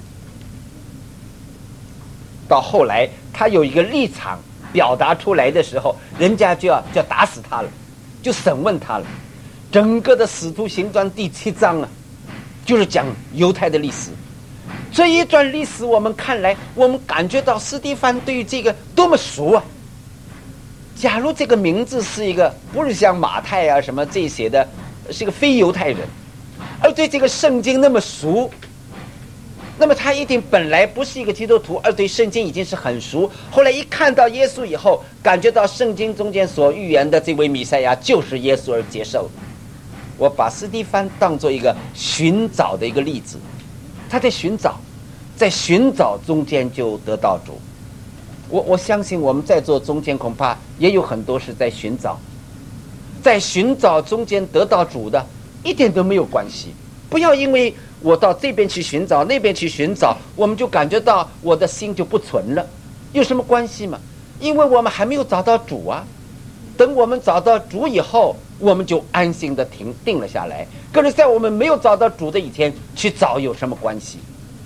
到后来他有一个立场表达出来的时候，人家就要打死他了，就审问他了。整个的使徒行传第7章啊，就是讲犹太的历史。这一段历史我们看来，我们感觉到斯蒂芬对于这个多么熟啊。假如这个名字是一个不是像马太啊什么这些的，是一个非犹太人，而对这个圣经那么熟， 那么他一定本来不是一个基督徒，而对圣经已经是很熟，后来一看到耶稣以后，感觉到圣经中间所预言的这位弥赛亚就是耶稣而接受。我把司提反当作一个寻找的一个例子，他在寻找，在寻找中间就得到主。我相信我们在座中间恐怕也有很多是在寻找，在寻找中间得到主的，一点都没有关系。不要因为我到这边去寻找，那边去寻找，我们就感觉到我的心就不纯了，有什么关系吗？因为我们还没有找到主啊。等我们找到主以后，我们就安心的定了下来。可是在我们没有找到主的以前去找有什么关系？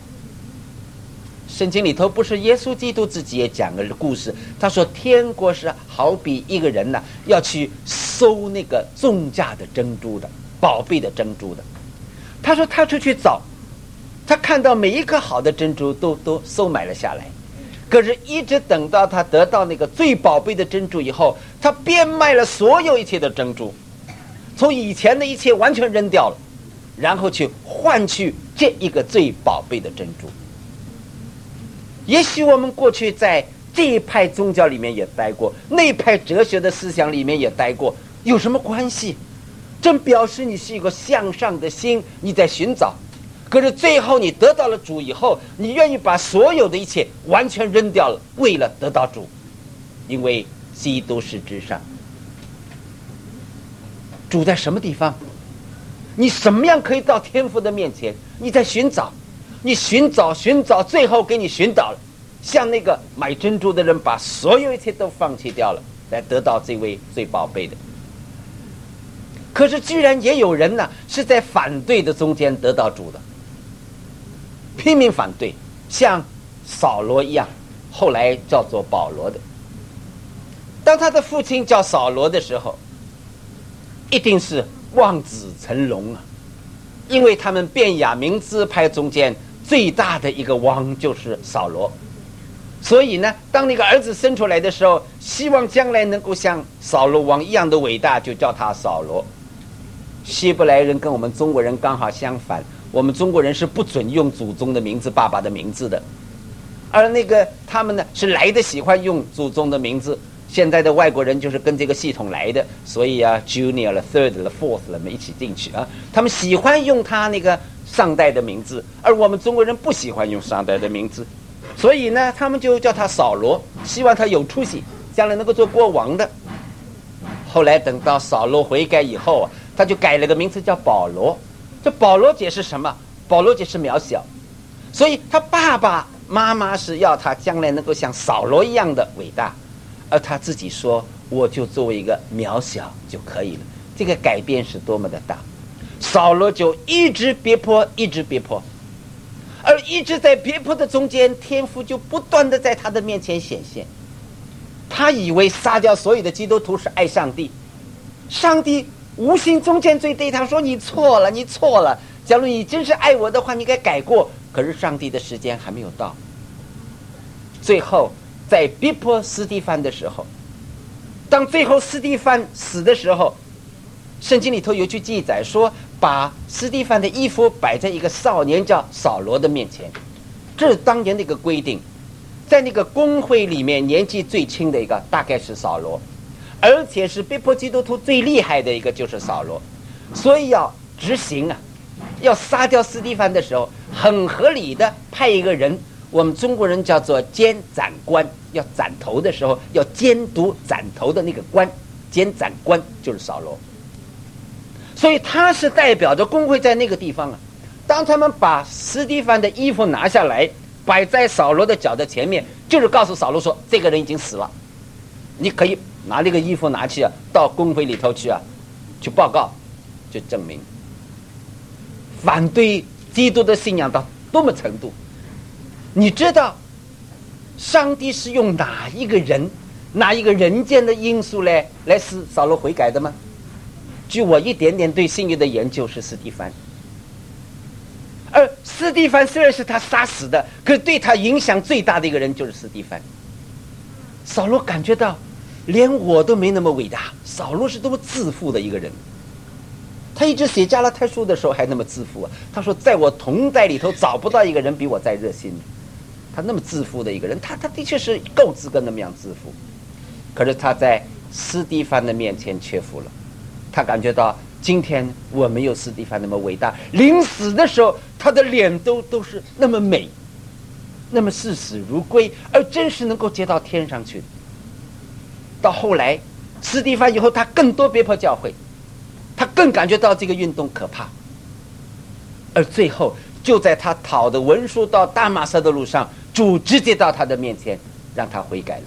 圣经里头不是耶稣基督自己也讲了故事，他说天国是好比一个人呢，要去搜那个重价的珍珠的，宝贝的珍珠的。他说他出去找，他看到每一颗好的珍珠都收买了下来，可是一直等到他得到那个最宝贝的珍珠以后，他变卖了所有一切的珍珠，从以前的一切完全扔掉了，然后去换取这一个最宝贝的珍珠。也许我们过去在这一派宗教里面也待过，那一派哲学的思想里面也待过，有什么关系？这表示你是一个向上的心，你在寻找。可是最后你得到了主以后，你愿意把所有的一切完全扔掉了，为了得到主，因为基督是至上。主在什么地方？你什么样可以到天父的面前？你在寻找，你寻找，最后给你寻到了，像那个买珍珠的人把所有一切都放弃掉了，来得到这位最宝贝的。可是居然也有人呢，是在反对的中间得到主的，拼命反对，像扫罗一样，后来叫做保罗的。当他的父亲叫扫罗的时候，一定是望子成龙啊，因为他们便雅明支派中间最大的一个王就是扫罗，所以呢，当那个儿子生出来的时候，希望将来能够像扫罗王一样的伟大，就叫他扫罗。希伯来人跟我们中国人刚好相反，我们中国人是不准用祖宗的名字、爸爸的名字的，而那个他们呢是来的喜欢用祖宗的名字。现在的外国人就是跟这个系统来的，所以啊 ，Junior 了、Third 了、Fourth 了，们一起进去啊。他们喜欢用他那个上代的名字，而我们中国人不喜欢用上代的名字，所以呢，他们就叫他扫罗，希望他有出息，将来能够做国王的。后来等到扫罗悔改以后啊，他就改了个名字叫保罗。这保罗解释什么？保罗解释渺小，所以他爸爸妈妈是要他将来能够像扫罗一样的伟大，而他自己说，我就作为一个渺小就可以了。这个改变是多么的大！扫罗就一直逼迫，一直逼迫，而一直在逼迫的中间，天父就不断的在他的面前显现。他以为杀掉所有的基督徒是爱上帝，上帝无形中间对他说：“你错了，你错了。假如你真是爱我的话，你该改过。”可是上帝的时间还没有到。最后，在逼迫司提反的时候，当最后司提反死的时候，圣经里头有句记载说，把司提反的衣服摆在一个少年叫扫罗的面前，这是当年的一个规定。在那个公会里面，年纪最轻的一个大概是扫罗，而且是逼迫基督徒最厉害的一个就是扫罗，所以要执行啊，要杀掉司提反的时候，很合理的派一个人，我们中国人叫做监斩官，要斩头的时候要监督斩头的那个官，监斩官就是扫罗。所以他是代表着公会在那个地方啊。当他们把司提反的衣服拿下来，摆在扫罗的脚的前面，就是告诉扫罗说，这个人已经死了，你可以拿那个衣服拿去啊，到公会里头去啊，去报告，去证明。反对基督的信仰到多么程度？你知道上帝是用哪一个人间的因素来使扫罗悔改的吗？据我一点点对信约的研究，是司提反。而司提反虽然是他杀死的，可是对他影响最大的一个人就是司提反。扫罗感觉到连我都没那么伟大，扫罗是多么自负的一个人。 他一直写加拉太书的时候还那么自负啊。他说，在我同代里头找不到一个人比我再热心。他那么自负的一个人，他的确是够资格那么样自负。可是他在斯蒂凡的面前屈服了，他感觉到今天我没有斯蒂凡那么伟大。临死的时候，他的脸都是那么美，那么视死如归，而真是能够接到天上去。到后来斯蒂凡以后，他更多逼迫教会，他更感觉到这个运动可怕，而最后就在他讨的文书到大马色的路上，主直接到他的面前让他悔改了。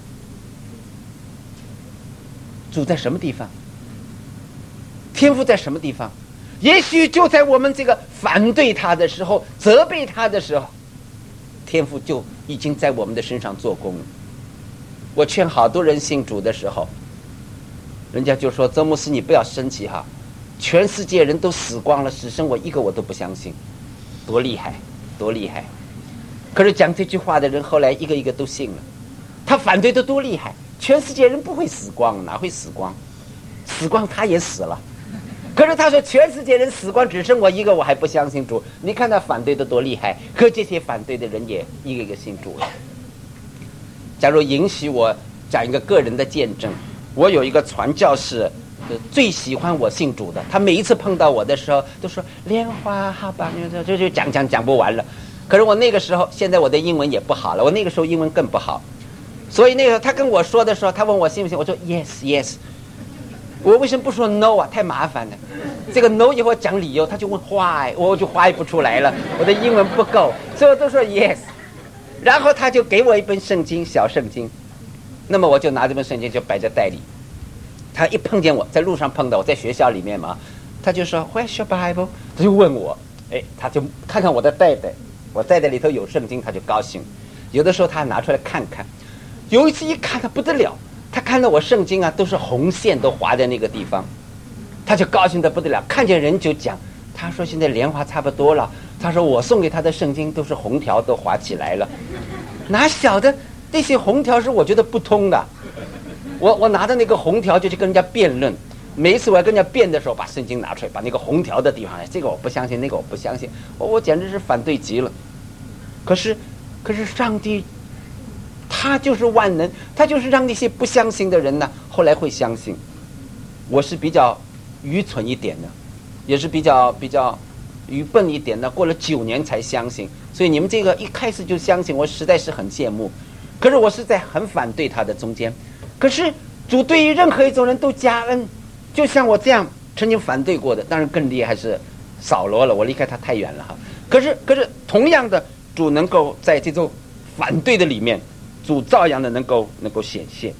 主在什么地方？天父在什么地方？也许就在我们这个反对他的时候，责备他的时候，天父就已经在我们的身上做工了。我劝好多人信主的时候，人家就说，周牧师你不要生气哈，全世界人都死光了，只剩我一个我都不相信，多厉害多厉害。可是讲这句话的人后来一个一个都信了。他反对的多厉害，全世界人不会死光，哪会死光？死光他也死了。可是他说全世界人死光，只剩我一个我还不相信主。你看他反对的多厉害，可这些反对的人也一个一个信主了。假如允许我讲一个个人的见证，我有一个传教士最喜欢我信主的，他每一次碰到我的时候都说莲花好吧，就讲不完了。可是我那个时候，现在我的英文也不好了，我那个时候英文更不好，所以那个他跟我说的时候，他问我信不信，我说 yes yes。我为什么不说 no 啊？太麻烦了。这个 no 以后讲理由，他就问 why， 我就 why 不出来了，我的英文不够，所以我都说 yes。然后他就给我一本圣经，小圣经，那么我就拿这本圣经就摆在袋里。他一碰见我，在路上碰到我，在学校里面嘛，他就说 Where's your Bible？ 他就问我，他就看看我的袋袋，我袋袋里头有圣经，他就高兴。有的时候他拿出来看看，有一次一看他不得了。他看到我圣经啊，都是红线都划在那个地方，他就高兴得不得了。看见人就讲，他说现在莲花差不多了。他说我送给他的圣经都是红条都划起来了，哪晓得那些红条是我觉得不通的。我拿着那个红条就去跟人家辩论，每一次我要跟人家辩的时候，把圣经拿出来，把那个红条的地方，这个我不相信，那个我不相信，我简直是反对极了。可是上帝。他就是万能，他就是让那些不相信的人呢，后来会相信。我是比较愚蠢一点的，也是比较愚笨一点的，过了9年才相信。所以你们这个一开始就相信，我实在是很羡慕。可是我是在很反对他的中间。可是主对于任何一种人都加恩，就像我这样曾经反对过的，当然更厉害是扫罗了，我离开他太远了哈。可是同样的，主能够在这种反对的里面。主照样的能够显现，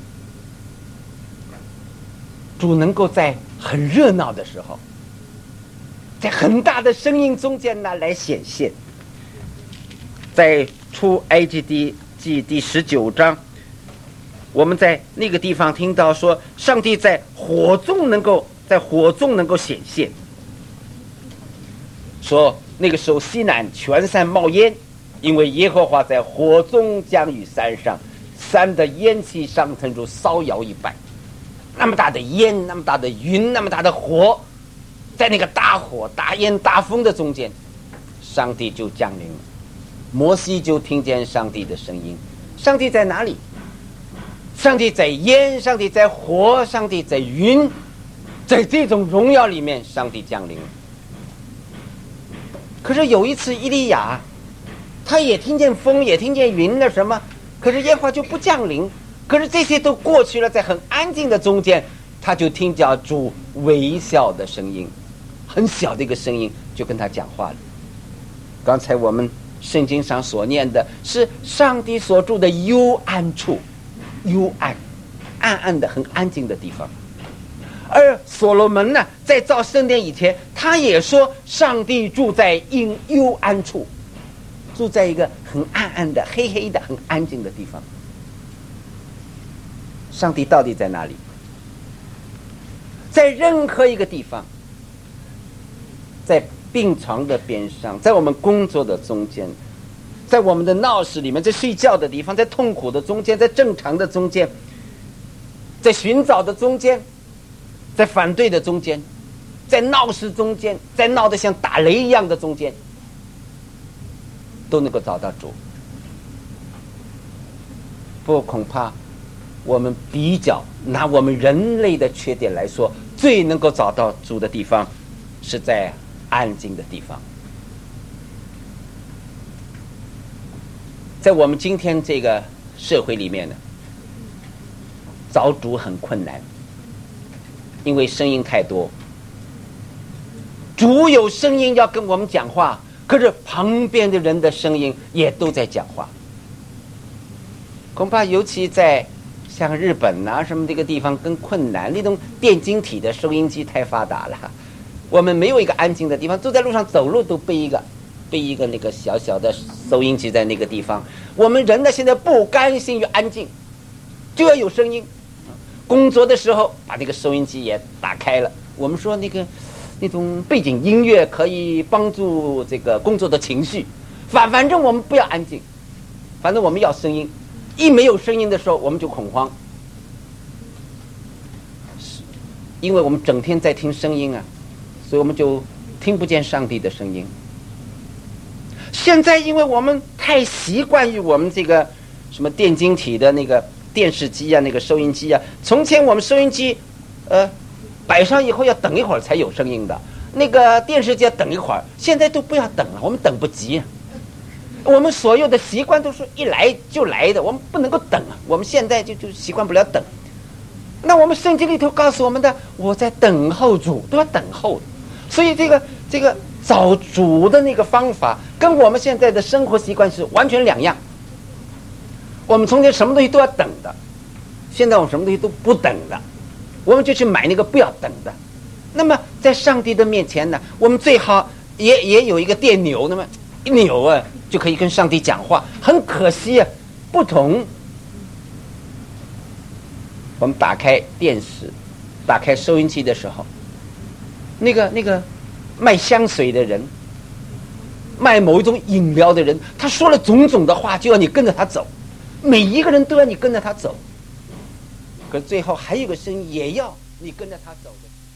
主能够在很热闹的时候，在很大的声音中间呢来显现。在出埃及记第19章，我们在那个地方听到说，上帝在火中能够显现，说那个时候西南全山冒烟。因为耶和华在火中降于山上，山的烟气上腾如烧窑一般。那么大的烟，那么大的云，那么大的火，在那个大火、大烟、大风的中间，上帝就降临了。摩西就听见上帝的声音。上帝在哪里？上帝在烟，上帝在火，上帝在云，在这种荣耀里面，上帝降临了。可是有一次以利亚他也听见风，也听见云了什么，可是耶和华就不降临。可是这些都过去了，在很安静的中间，他就听见主微笑的声音，很小的一个声音就跟他讲话了。刚才我们圣经上所念的是上帝所住的幽暗处，幽暗暗暗的很安静的地方。而所罗门呢，在造圣殿以前，他也说上帝住在幽暗处，住在一个很暗暗的、黑黑的、很安静的地方。上帝到底在哪里？在任何一个地方，在病床的边上，在我们工作的中间，在我们的闹市里面，在睡觉的地方，在痛苦的中间，在正常的中间，在寻找的中间，在反对的中间， 在闹市中间，在闹得像打雷一样的中间，都能够找到主。不过恐怕我们比较拿我们人类的缺点来说，最能够找到主的地方是在安静的地方。在我们今天这个社会里面呢，找主很困难，因为声音太多。主有声音要跟我们讲话，可是旁边的人的声音也都在讲话。恐怕尤其在像日本啊什么这个地方更困难，那种电晶体的收音机太发达了，我们没有一个安静的地方，走在路上走路都背一个那个小小的收音机在那个地方。我们人呢现在不甘心于安静，就要有声音。工作的时候把那个收音机也打开了。我们说那种背景音乐可以帮助这个工作的情绪，反正我们不要安静，反正我们要声音。一没有声音的时候我们就恐慌，因为我们整天在听声音啊，所以我们就听不见上帝的声音。现在因为我们太习惯于我们这个什么电晶体的那个电视机啊，那个收音机啊，从前我们收音机摆上以后要等一会儿才有声音的，那个电视机要等一会儿，现在都不要等了，我们等不及。我们所有的习惯都是一来就来的，我们不能够等啊，我们现在就习惯不了等。那我们圣经里头告诉我们的，我在等候主，都要等候的。所以这个找主的那个方法跟我们现在的生活习惯是完全两样。我们从前什么东西都要等的，现在我们什么东西都不等的，我们就去买那个不要等的。那么在上帝的面前呢，我们最好也有一个电钮，那么一扭啊就可以跟上帝讲话。很可惜啊，不同。我们打开电视打开收音机的时候，那个卖香水的人，卖某一种饮料的人，他说了种种的话，就要你跟着他走，每一个人都要你跟着他走。可是最后还有个声音也要你跟着他走的。